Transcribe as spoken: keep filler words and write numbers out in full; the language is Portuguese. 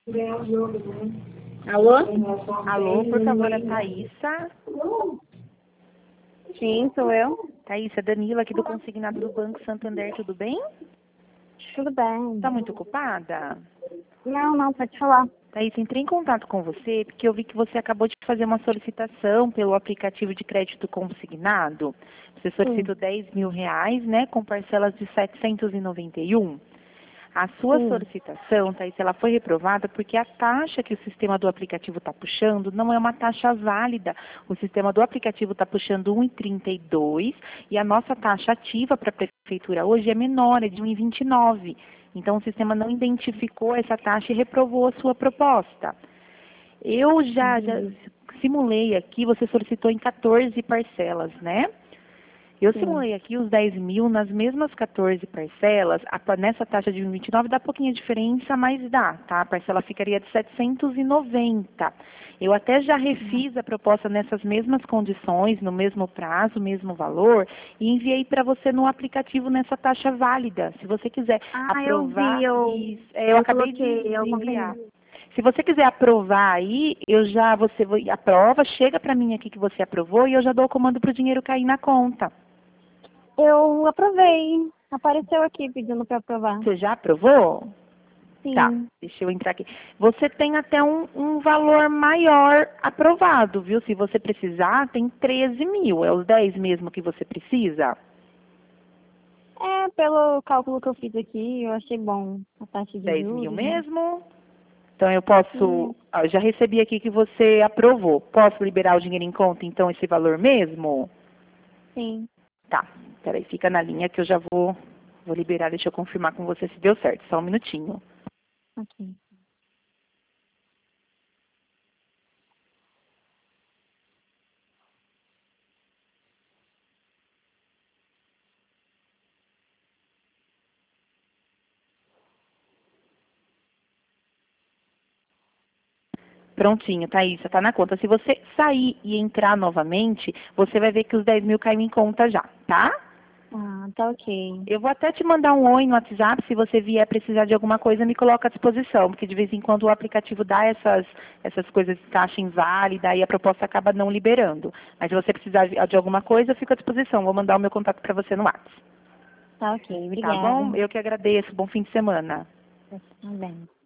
Alô? Alô, por favor, a Thaísa. Sim, sou eu. Thaísa, Danila aqui do Consignado do Banco Santander, tudo bem? Tudo bem. Tá muito ocupada? Não, não, pode falar. Thaísa, entrei em contato com você porque eu vi que você acabou de fazer uma solicitação pelo aplicativo de crédito consignado. Você solicitou dez mil reais, né, com parcelas de setecentos e noventa e um. A sua Sim. solicitação, Thaís, ela foi reprovada porque a taxa que o sistema do aplicativo está puxando não é uma taxa válida. O sistema do aplicativo está puxando um vírgula trinta e dois e a nossa taxa ativa para a prefeitura hoje é menor, é de um vírgula vinte e nove. Então, o sistema não identificou essa taxa e reprovou a sua proposta. Eu já, já simulei aqui, você solicitou em quatorze parcelas, né? Eu Sim. simulei aqui os dez mil nas mesmas quatorze parcelas, a, nessa taxa de um vírgula vinte e nove dá pouquinha diferença, mas dá, tá? A parcela ficaria de setecentos e noventa. Eu até já refiz a proposta nessas mesmas condições, no mesmo prazo, mesmo valor, e enviei para você no aplicativo nessa taxa válida. Se você quiser Ah, aprovar, eu vi, eu, isso, é, eu eu acabei de coloquei, eu enviar. confirmei. Se você quiser aprovar aí, eu já, você aprova, chega para mim aqui que você aprovou e eu já dou o comando para o dinheiro cair na conta. Eu aprovei. Apareceu aqui pedindo para aprovar. Você já aprovou? Tá, Sim. deixa eu entrar aqui. Você tem até um, um valor maior aprovado, viu? Se você precisar, tem treze mil. É os dez mesmo que você precisa? É, pelo cálculo que eu fiz aqui, eu achei bom a taxa de dez juros, mil né? mesmo? Então eu posso... Sim. Ah, eu já recebi aqui que você aprovou. Posso liberar o dinheiro em conta, então, esse valor mesmo? Sim. Tá, peraí, fica na linha que eu já vou, vou liberar. Deixa eu confirmar com você se deu certo. Só um minutinho. Ok. Prontinho, Thaís, tá na conta. Se você sair e entrar novamente, você vai ver que os dez mil caem em conta já, tá? Ah, tá ok. Eu vou até te mandar um oi no WhatsApp, se você vier precisar de alguma coisa, me coloca à disposição, porque de vez em quando o aplicativo dá essas, essas coisas de taxa inválida e a proposta acaba não liberando. Mas se você precisar de alguma coisa, eu fico à disposição. Vou mandar o meu contato para você no WhatsApp. Tá ok, Tá obrigada. bom? Eu que agradeço. Bom fim de semana. Tá bem.